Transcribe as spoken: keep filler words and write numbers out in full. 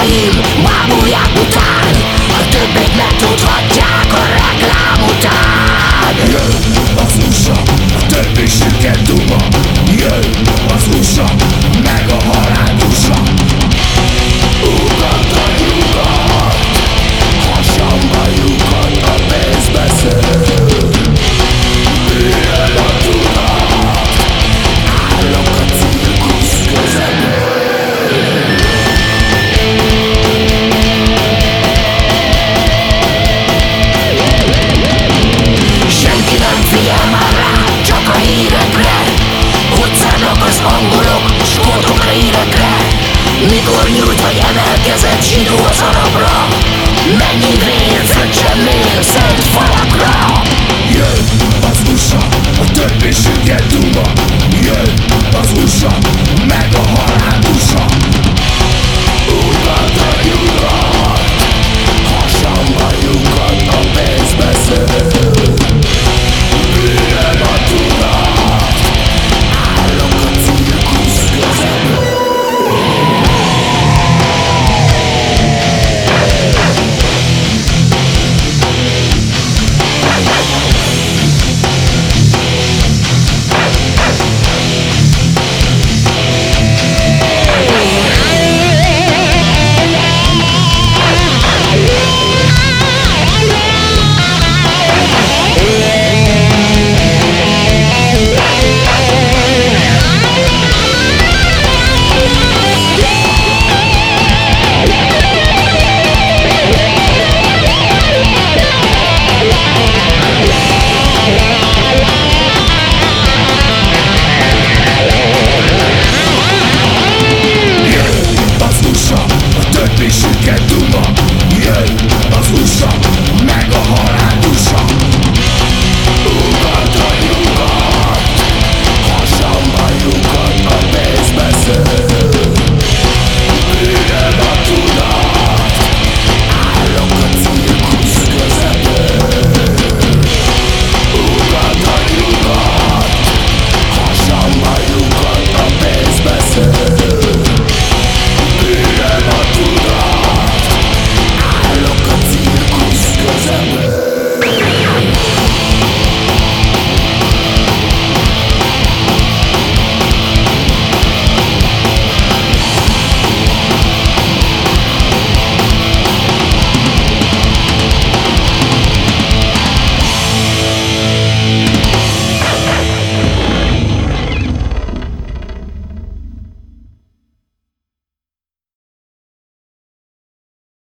Barátaim bábulják után, a többit megtudhatják a reklám után. Jön az u es á, a többi süket duma. Jön az u es á, meg a halál dusa. Ugat a nyugat, hasamba lyukat, a pénz beszél. Ilyen a tudat, állok a cirkusz közepén. Senki nem figyel már rá, csak a hírekre. Utcának az angolok, skótokra hírekre. Mikor nyújt vagy emelkezett zsidó az arabra? Mennyi